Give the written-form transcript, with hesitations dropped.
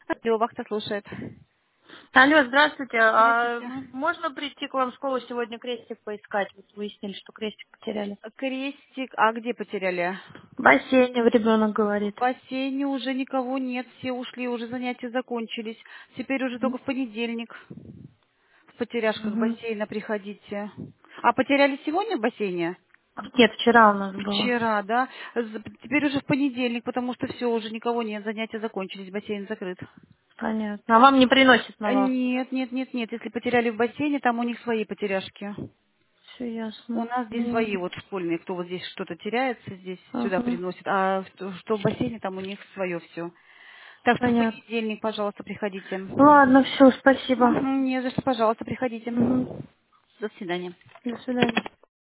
Алло, вахта слушает. Алло, здравствуйте. Здравствуйте. Можно прийти к вам в школу сегодня крестик поискать? Вот выяснили, что крестик потеряли. Крестик, а где потеряли? В бассейне ребенок говорит. В бассейне уже никого нет, все ушли, уже занятия закончились. Теперь уже только Мгм. в понедельник в потеряшках Мгм. бассейна приходите. А потеряли сегодня в бассейне? Нет, вчера у нас было. Вчера, да? Теперь уже в понедельник, потому что все, уже никого нет, занятия закончились, бассейн закрыт. Понятно. А вам не приносит на вахту? Нет, нет, нет, нет. Если потеряли в бассейне, там у них свои потеряшки. Все У ясно. нас здесь свои вот школьные, кто вот здесь что-то теряется, здесь сюда Ага. приносит, а что в бассейне, там у них свое все. Так что в Понятно. понедельник, пожалуйста, приходите. Ладно, все, спасибо. Мгм, не за что, пожалуйста, приходите. Мгм. До свидания. До свидания.